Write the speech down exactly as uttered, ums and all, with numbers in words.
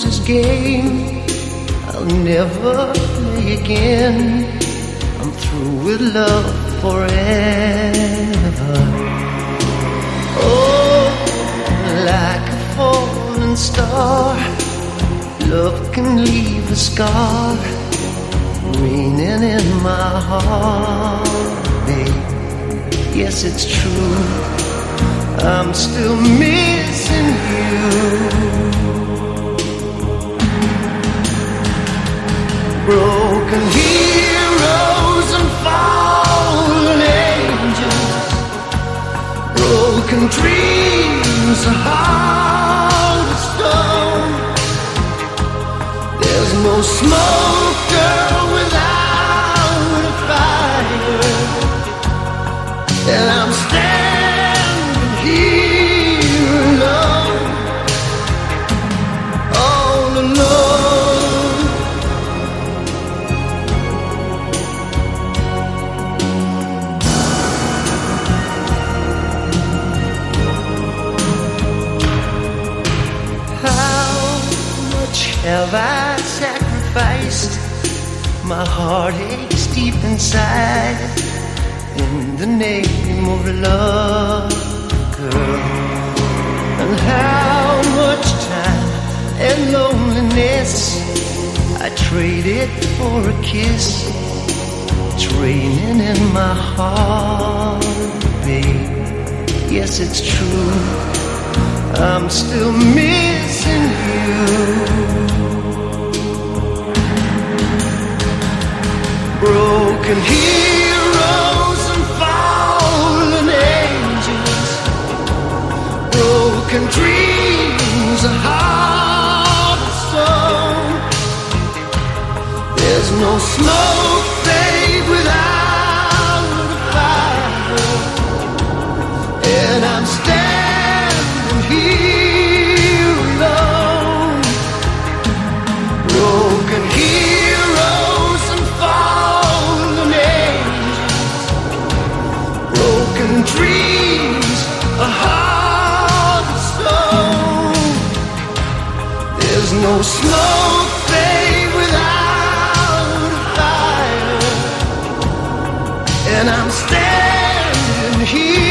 lose this game, I'll never play again. I'm through with love forever. Oh, like a falling star, love can leave a scar raining in my heart, babe. Yes, it's true, I'm still missing you. Broken heroes and fallen angels, broken dreams are hard of stone. There's no smoke, girl, without a fire, and I'm standing here alone, all alone. How much have I sacrificed? My heart aches deep inside in the name of love, girl. And how much time and loneliness I traded for a kiss. It's raining in my heart, babe. Yes, it's true, I'm still missing you. Broken heroes and fallen angels, broken dreams are hard to stone. There's no smoke, babe, without a fire, and I'm standing here alone. Broken heroes and fallen angels, broken dreams are hard of stone. There's no smoke, babe, without a fire, and I'm standing here